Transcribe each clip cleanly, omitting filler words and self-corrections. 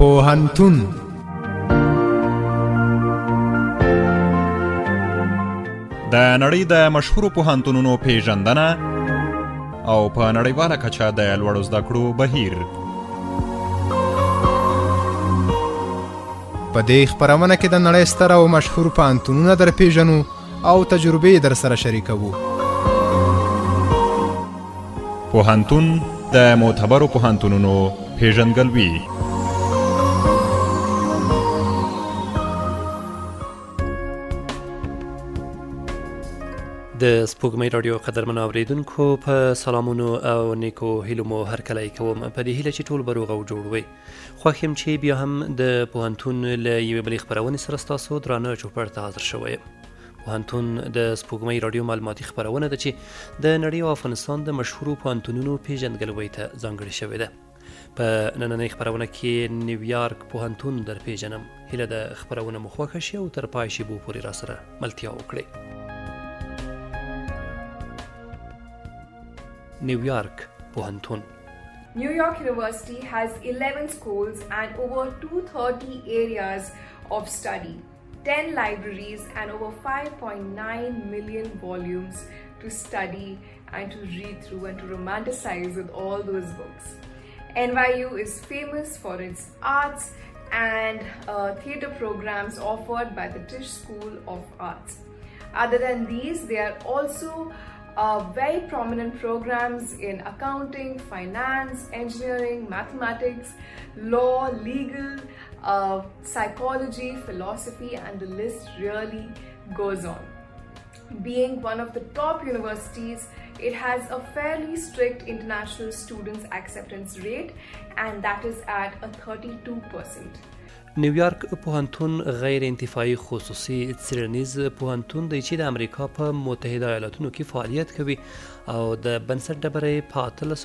پوهنتون. د نړۍ د مشهورو پوهنتونونو پیژندنه او په نړیواله کچه د لوړو زده کړو بهیر. په دې خپرونه کې د نړۍ ستر او مشهور پوهنتونونه در پیژنو او تجربې در سره شریکوو. پوهنتون د معتبرو پوهنتونونو پیژندګلوي. د سپوږمۍ راډیو قدرمنو اوریدونکو په سلامونو او نیکو هیلو مو هرکلی کوم، په دې هیله چې ټول به روغ او جوړ وئ. خوښ یم چې بیا هم د پوهنتون له یوې بلې خپرونې سره ستاسو درانه چوپړ ته حاضر شوی یم. پوهنتون د سپوږمۍ راډیو معلوماتي خپرونه ده چې د نړۍ او افغانستان د مشهورو پوهنتونونو پیژندګلوۍ ته ځانګړې شوې ده. په نننۍ خپرونه کې نیویارک پوهنتون در پیژنم. هیله ده خپرونه مو خوښه شي او تر پای شیبو پورې راسره ملتیا وکړئ. نیویارک پوهنتون. New York University has 11 schools and over 230 areas of study, 10 libraries and over 5.9 million volumes to study and to read through and to romanticize with all those books. NYU is famous for its arts and theatre programs offered by the Tisch School of Arts. Other than these, there are also very prominent programs in accounting, finance, engineering, mathematics, law, legal, psychology, philosophy, and the list really goes on. Being one of the top universities, it has a fairly strict international students acceptance rate, and that is at a 32%. نیویارک پوهنتون غیر انتفاعي خصوصي څیړنیز پوهنتون دی چې د امریکا په متحده ایالاتونو کې فعالیت کوي او د بنسټ ډبره په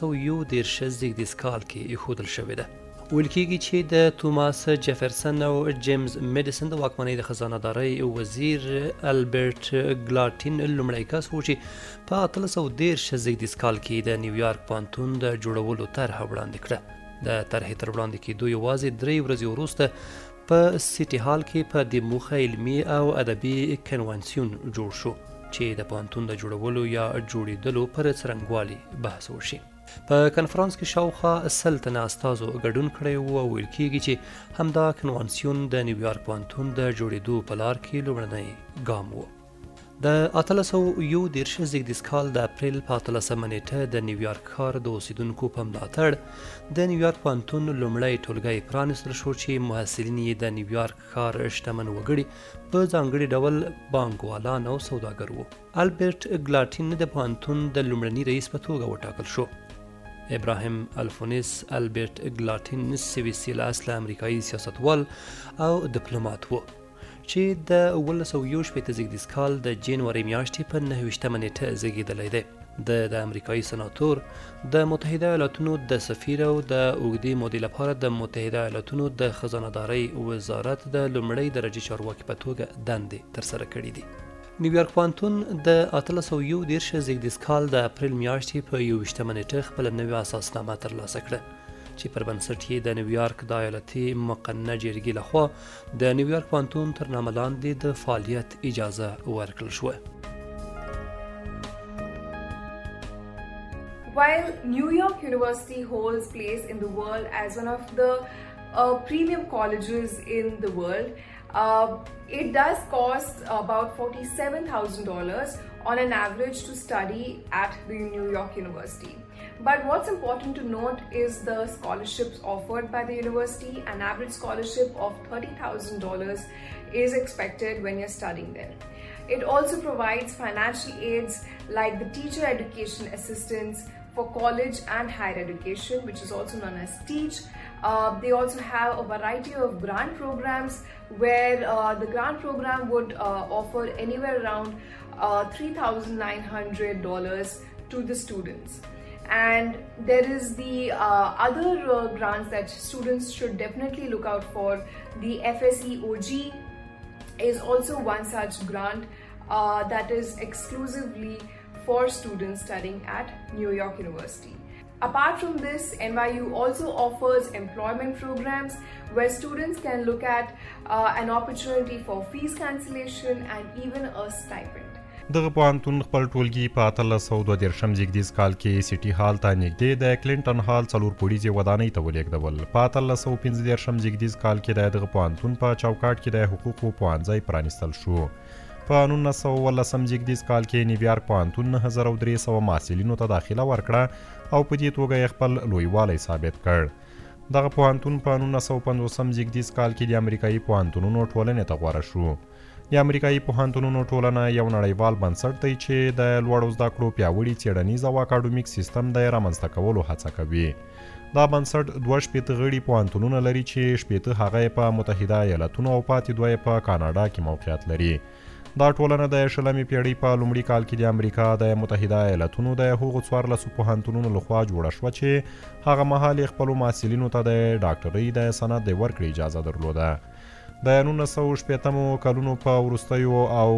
1811 زیږدیز کال کې ایښودل شوې ده. ویل کېږي چې د توماس جیفرسن او جیمز میډیسن د واکمنۍ د خزانه‌دارۍ وزیر البرټ ګلاټین لومړی کس و چې په 1813 زیږدیز کال کې د نیویارک پوهنتون د جوړولو طرحه وړاندې کړه. د طرحې تر وړاندې کېدو یوازې 3 ورځې وروسته په سیټي هال کې په دې موخه علمي او ادبي کنوانسیون جوړ شو چې د پوهنتون د جوړولو یا جوړېدلو پر څرنګوالي بحث وشي. په کنفرانس کې شاوخوا 100 تنه استازو ګډون کړی و او ویل کېږي چې همدا کنوانسیون د نیویارک پوهنتون د جوړېدو په لار کې لومړنی ګام و. د 1811 زیږدیز کال د اپریل په 18مه نیټه د نیویارک ښار د اوسیدونکو په ملاتړ د نیویارک پوهنتون لومړی ټولګی پرانیستل شو چې محصلین یې د نیویارک ښار شتمن وګړي په ځانګړي ډول بانکوالان او سوداګر وو. البرټ ګلاټین د پوهنتون د لومړني رئیس په توګه وټاکل شو. ابراهیم الفونیس البرټ ګلاټین سویسي له اصله امریکایي سیاستوال او ډیپلومات و چې د 1961 زیږدیز کال د جنوري میاشتې په 29مه نیټه زیږېدلی دی. د امریکایي سناتور، د متحده ایالاتونو د سفیر او د اوږدې مودې لپاره د متحده ایالاتونو د خزانه‌دارۍ وزارت د لومړۍ درجې چارواکي په توګه دندې ترسره کړي دي. نیویارک پوهنتون د 1811 زیږدیز کال د اپریل میاشتې په 21مه نیټه خپله نوې اساسنامه ترلاسه کړه چې پر بنسټ یې د نیویارک د ایالتي مقننه جرګې لخوا د نیویارک پوهنتون تر نامه لاندې د فعالیت اجازه ورکړل شوه. While New York University holds place in the world as one of the premium colleges in the world, it does cost about $47,000 on an average to study at the New York University. But what's important to note is the scholarships offered by the university. An average scholarship of $30,000 is expected when you're studying there. It also provides financial aids like the teacher education assistance for college and higher education, which is also known as TEACH. They also have a variety of grant programs where the grant program would offer anywhere around $3,900 to the students. And there is the other grants that students should definitely look out for. The FSEOG is also one such grant that is exclusively for students studying at New York University. Apart from this, NYU also offers employment programs where students can look at an opportunity for fees cancellation and even a stipend. دغه پوهنتون خپل ټولګي په 1832 زیږدیز کال کې سیټي هال ته نږدې د کلینټن هال څلور پوړیزې ودانۍ ته ولېږدول. په 1815 زیږدیز کال کې د دغه پوهنتون په چوکاټ کې د حقوقو پوهنځی پرانیستل شو. په 1914 زیږدیز کال کې نیویارک پوهنتون 9300 محصلینو ته داخله ورکړه او په دې توګه یې خپل لویوالی ثابت کړ. دغه پوهنتون په 1950 زیږدیز کال کې د امریکایي پوهنتونونو ټولنې ته غوره شو. د امریکایي پوهنتونونو ټولنه یو نړیوال بنسټ دی چې د لوړو زده کړو پیاوړي څېړنیز او اکاډمیک سیستم د رامنځته کولو هڅه کوي. دا بنسټ 2 غړي پوهنتونونه لري چې 8 هغه په متحده ایالاتونو او پاتې 2 په کاناډا کې موقعیت لري. دا ټولنه د 20مې پیړۍ په لومړي کال کې د امریکا د متحده ایالاتونو د هغو 14 پوهنتونونو لخوا جوړه شوه چې هغه مهال خپلو محصلینو ته د ډاکټرۍ د سند د ورکړې اجازه درلوده. د 1960 کلونو په وروستیو او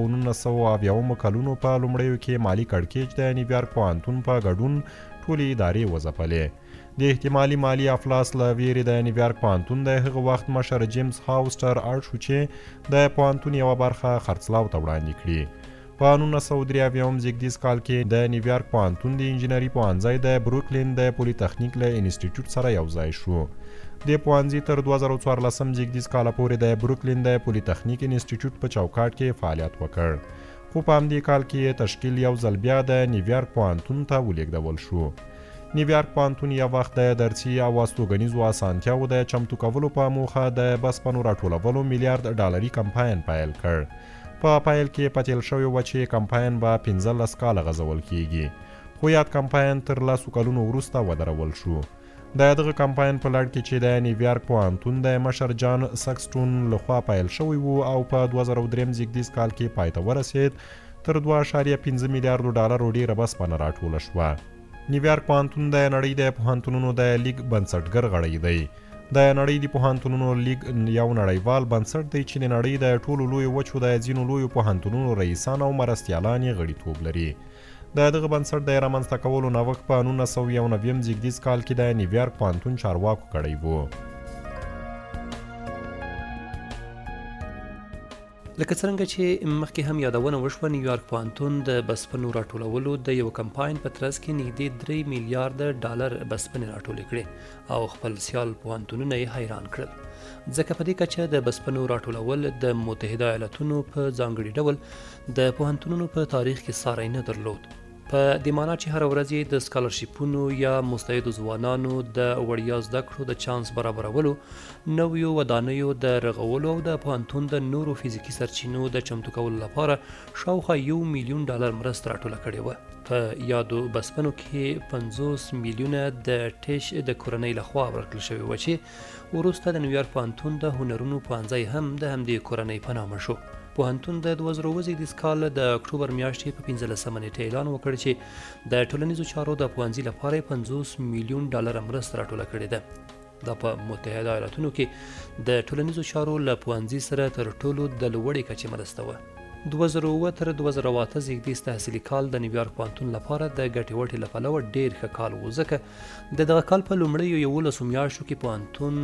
1970 کلونو په لومړیو کې مالی کړکېچ د نیویارک پوهنتون په ګډون ټولې ادارې وځپلې. د احتمالي مالی افلاس له ویرې د نیویارک پوهنتون د هغه وخت مشر جیمز هاوسټر اړ شو چې د پوهنتون یوه برخه خرڅلاو ته وړاندې کړي. په 1993 زیږدیز کال کې د نیویارک پوهنتون د انجینري پوهنځی د بروکلین د پولی تخنیک له انسټیټیوټ سره یو ځای شو. د پوهنځي تر 2014 زیږدیز کال پورې د بروکلین د پولی تخنیک انسټیټیوټ په چوکاټ کې فعالیت وکړ. خو په همدې کال کې تشکیل یو ځل بیا د نیویارک پوهنتون ته ولېږدول شو. نیویارک پوهنتون یو وخت د درسي او استوګنیزو اسانتیاوو د چمتو کولو په موخه د بسپنو راټولولو $1,000,000 کمپاین پیل کړ. په پیل کې پتیل شوی و چې کمپاین به 15 کاله غځول کیږي، خو یاد کمپاین تر 10 کلونو وروسته ودرول شو. د دغه کمپاین په لړ کې چې د نیویارک پوهنتون د مشر جان سکسټون لخوا پیل شوی و او په 2003 زیږدیز کال کې پای ته ورسید، تر $2.5 میلیارډو ډیره بسپنه راټوله شوه. نیویارک پوهنتون د نړۍ د پوهنتونونو د لیګ بنسټګر غړی دی. د نړۍ د پوهنتونونو لیګ یو نړیوال بنسټ دی چې د نړۍ د ټولو لویو وچو د ځینو لویو پوهنتونونو رئیسان او مرستیالان یې غړیتوب لري. د دغه بنسټ د رامنځته کولو نوښت په 1991 زیږدیز کال کې د نیویارک پوهنتون چارواکو کړی و. لکه څرنګه چې مخکې هم یادونه وشوه، نیویارک پوهنتون د بسپنو راټولولو د یو کمپاین په ترڅ کې نږدې $3 میلیارډ بسپنې راټولې کړې او خپل سیال پوهنتونونه یې حیران کړل، ځکه په دې کچه د بسپنو راټولول د متحده ایالاتونو په ځانګړي ډول د پوهنتونونو په تاریخ کې ساری نه درلود. په دې معنا چې هر ورځ یې د سکالرشیپونو یا مستعدو ځوانانو د وړیا زده کړو د چانس برابرولو، نویو ودانیو د رغولو او د پوهنتون د نورو فزیکي سرچینو د چمتو کولو لپاره شاوخوا $1 میلیون مرسته راټوله کړې وه. په یادو بسپنو کې 50 میلیونه د ټیش د کورنۍ لخوا ورکړل شوي وه چې وروسته د نیویارک پوهنتون د هنرونو پوهنځی هم د همدې کورنۍ په نامه شو. پوهنتون د 2000 زیږدیز کال د اکتوبر میاشتې په 15 نیټه اعلان وکړ چې د ټولنیزو چارو د پوهنځي لپاره $50 میلیون مرسته راټوله کړې ده. دا په متحده ایالاتونو کې د ټولنیزو چارو له پوهنځي سره تر ټولو د لوړې کچې مرسته وه. 2007 تر 2008 زیږدیز تحصیلي کال د نیویارک پوهنتون لپاره د ګټې وټې له پلوه ډېر ښه کال و، ځکه د دغه کال په لومړیو 11 میاشتو کې پوهنتون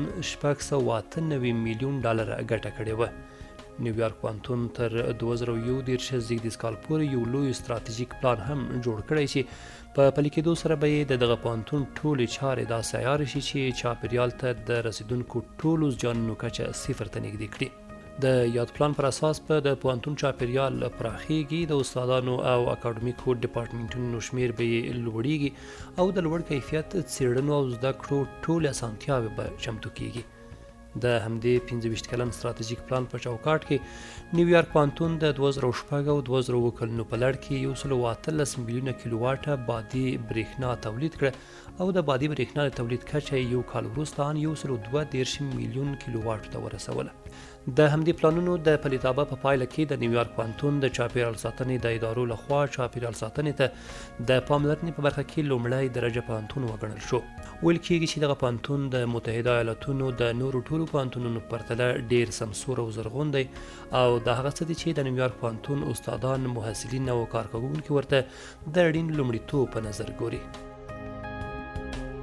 $698 میلیون ګټه کړې وه. نیویارک پوهنتون تر 2011 زیږدیز کال پورې یو لوی ستراتیژیک پلان هم جوړ کړی چې په پلي کېدو سره به یې د دغه پوهنتون ټولې چارې داسې عیار شي چې چاپیریال ته د رسیدونکو ټولو زیانونو کچه 0 ته نږدې کړي. د یاد پلان پر اساس په د پوهنتون چاپیریال پراخیږي، د استادانو او اکاډمیکو ډپارټمنټونو شمیر به یې لوړیږي او د لوړ کیفیت څېړنو او زده کړو ټولې اسانتیاوې به چمتو کیږي. د همدې 25 کلن ستراتیژیک پلان په چوکاټ کې نیویارک پوهنتون د 2006 او 2007 کلونو په لړ کې 118 میلیونه کیلو واټه بادي برېښنا تولید کړه او د بادي برېښنا د تولید کچه یو کال وروسته 132 میلیون کیلو واټ ته ورسوله. د همدې پلانونو د پلیتابه په پایله کې د نیویارک پوهنتون د چاپیریال ساتنې د ادارو لخوا چاپیریال ساتنې ته د پاملرنې په برخه کې لومړی درجه پوهنتون وګڼل شو. ویل کېږي چې دغه پوهنتون د متحده ایالاتونو د نورو ټولو پوهنتونونو په پرتله ډېر سمسور او زرغون دی او د هغه څه دي چې د نیویارک پوهنتون استادان، محصلین او کارکوونکي ورته د اړین لومړیتوب په نظر ګوري.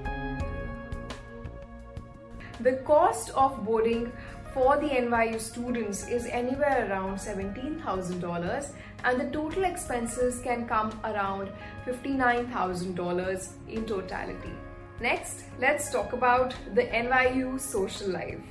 The cost of boarding for the NYU students is anywhere around $17,000 and the total expenses can come around $59,000 in totality. Next, let's talk about the NYU social life.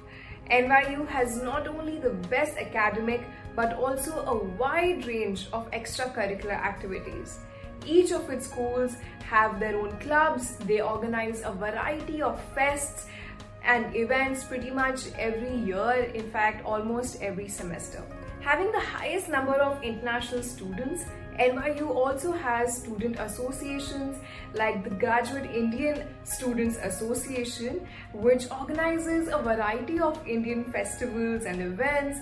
NYU has not only the best academic but also a wide range of extracurricular activities. Each of its schools have their own clubs. They organize a variety of fests and events pretty much every year, in fact almost every semester. Having the highest number of international students, NYU also has student associations like the Graduate Indian Students Association, which organizes a variety of Indian festivals and events,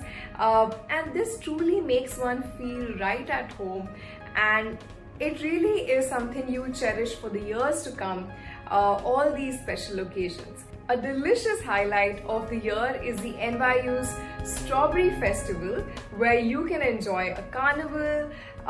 and this truly makes one feel right at home, and it really is something you cherish for the years to come, all these special occasions. A delicious highlight of the year is the NYU's Strawberry Festival, where you can enjoy a carnival,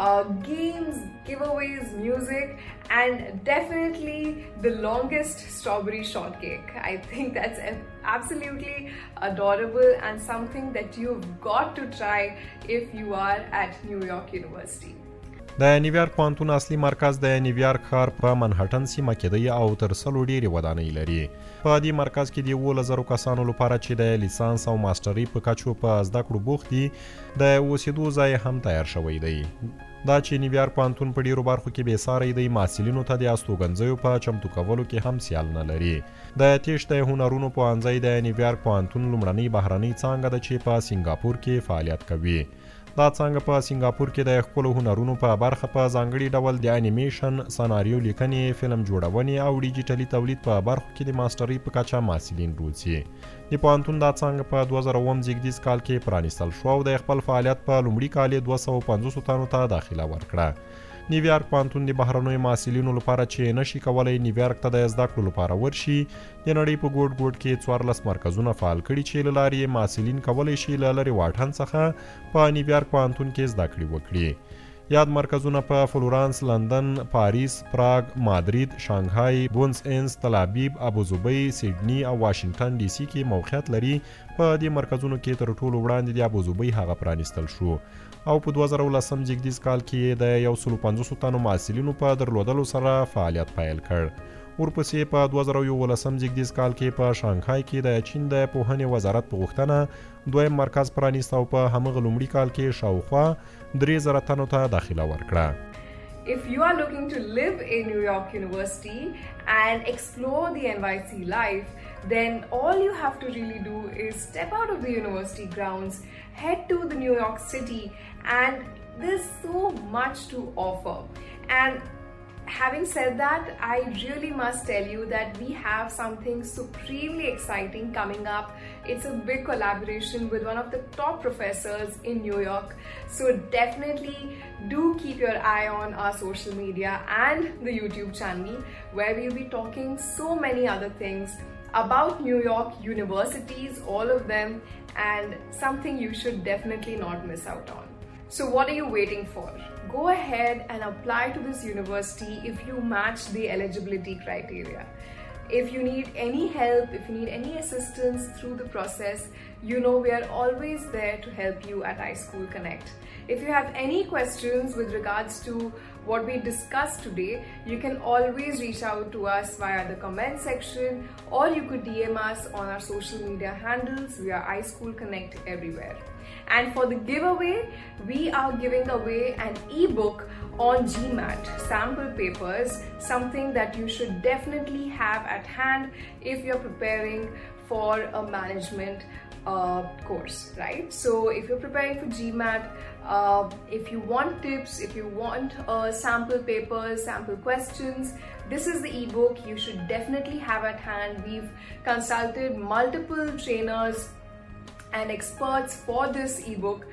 games, giveaways, music, and definitely the longest strawberry shortcake. I think that's absolutely adorable and something that you've got to try if you are at New York University. د نیویارک پوهنتون اصلي مرکز د نیویارک ښار په منهټن سیمه کې دی او تر 100 ډېرې ودانۍ لري. په دې مرکز کې د 11,000 کسانو لپاره چې د لیسانس او ماسټرۍ په کچو په زده کړو بوخت دي د اوسېدو ځای هم تیار شوی دی. دا چې نیویارک پوهنتون په ډېرو برخو کې بېساری دی، محصلینو ته د استوګنځیو په چمتو کولو کې هم سیال نه لري. د تېش د هنرونو پوهنځی د نیویارک پوهنتون لومړنۍ بهرنۍ څانګه ده چې په سنګاپور کې فعالیت کوي. دا څنګه په سنگاپور کې د ښکلو هنرونو په برخه په ځانګړي ډول د انیمیشن، سناریو لیکنې، فلم جوړونې او ډیجیټلي تولید په برخو کې د ماسټرۍ په کچه محصلین روزي. د پوهنتون دا څنګه په 2009 زیږدیز کال کې پرانیستل شو او د خپل فعالیت په لومړي کال 250 تنو ته داخله ورکړه. نیویارک پوهنتون د بهرنیو محصلینو لپاره چې نشي کولای نیویارک ته د زده کړو لپاره ورشي، د نړۍ په ګوټ ګوټ کې 14 مرکزونه فعال کړي چې له لارې محصلین کولی شي له لرې واټن څخه په نیویارک پوهنتون کې زده کړې وکړي. یاد مرکزونه په فلورانس، لندن، پاریس، پراګ، مادرید، شانګهای، بونس اینز، تل ابیب، ابوظبي، سیډني او واشنگټن ډي سي کې موقعیت لري. په دې مرکزونو کې تر ټولو وړاندې د ابوظبي هغه پرانیستل شو او په 2010 زیږدیز کال کې د 150 تنو محصلینو په درلودلو سره فعالیت پیل کړ. ورپسې په 2011 زیږدیز کال کې په شانګهای کې د چین د پوهنې وزارت په غوښتنه دویم مرکز پرانیست او په همغه لومړي کال کې شاوخوا 3000 تنو ته داخله ورکړه. If you are looking to live in New York University and explore the NYC life, then all you have to really do is step out of the university grounds, head to the New York City, and there's so much to offer. And having said that, I really must tell you that we have something supremely exciting coming up. It's a big collaboration with one of the top professors in New York. So definitely do keep your eye on our social media and the YouTube channel, where we'll be talking so many other things about New York universities, all of them, and something you should definitely not miss out on. So what are you waiting for? Go ahead and apply to this university if you match the eligibility criteria. If you need any help, if you need any assistance through the process, you know we are always there to help you at iSchool Connect. If you have any questions with regards to what we discussed today, you can always reach out to us via the comment section, or you could DM us on our social media handles. We are iSchool Connect everywhere. And for the giveaway, we are giving away an ebook on GMAT, sample papers, something that you should definitely have at hand if you're preparing for a management course, right? So if you're preparing for GMAT, if you want tips, if you want sample papers, sample questions, this is the ebook you should definitely have at hand. We've consulted multiple trainers and experts for this ebook,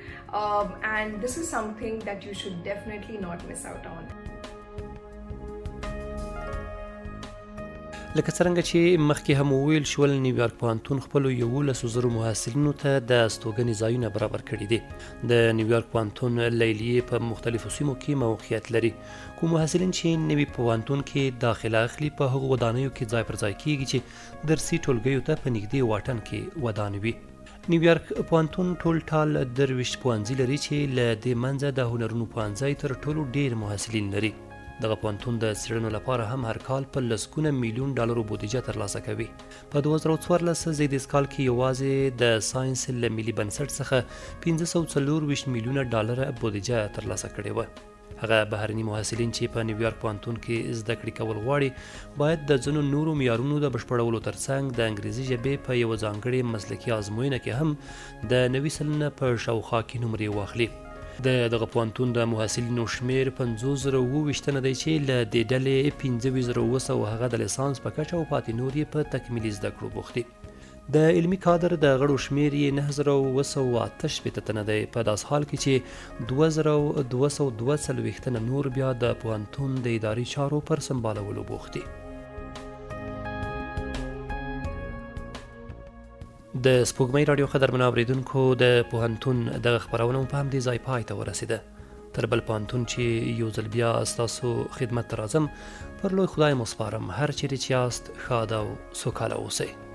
and this is something that you should definitely not miss out on. لکه څرنګه چې مخکې هم وویل شول، نیویارک پوهنتون خپلو 11,000 محصلینو ته د استوګنې ځایونه برابر کړي دي. د نیویارک پوهنتون لیلیې په مختلفو سیمو کې موقعیت لري. کوم محصلین چې نوي پوهنتون کې داخله اخلي په هغو ودانیو کې ځای پر ځای کیږي چې درسي ټولګیو ته په نږدې واټن کې ودانې وي. نیویارک پوهنتون ټول ټال 23 پوهنځي لري چې له دې منځه د هنرونو پوهنځی تر ټولو ډیر محصلین لري. دغه پوهنتون د څېړنو لپاره هم هر کال په لسګونه میلیون ډالرو بودیجه ترلاسه کوي. په 2014 زیږدیز کال کې یوازې د ساینس له ملي بنسټ څخه 524 میلیونه ډالر بودیجه ترلاسه کړې وه. هغه بهرني محصلین چې په نیویارک پوهنتون کې زده کړې کول غواړي باید د ځینو نورو معیارونو د بشپړولو ترڅنګ د انګریزي ژبې په یوه ځانګړې مسلکي ازموینه کې هم د 90 سلنه په شاوخوا کې نمرې واخلي. د دغه پوهنتون د محصلینو شمیر 50,027 تنه دی چې له دې ډلې 15,200 هغه د لیسانس په کچه او پاتې نور یې په تکمیلي زده کړو بوخت دي. د علمي کادر د غړو شمیر یې 9,288 تنه دی، په داس حال کې چې 2,242 تنه نور بیا د پوهنتون د اداري چارو پر سمبالولو بوخت دي. د سپوږمۍ راډیو قدرمنو اورېدونکو، د پوهنتون دغه خپرونه په همدې ځای پای ته ورسېده. تر بل پوهنتون چې یو ځل بیا ستاسو خدمت ته راځم، پر لوی خدای مو سپارم. هر چیرې چې یاست ښاد او سوکاله اوسئ.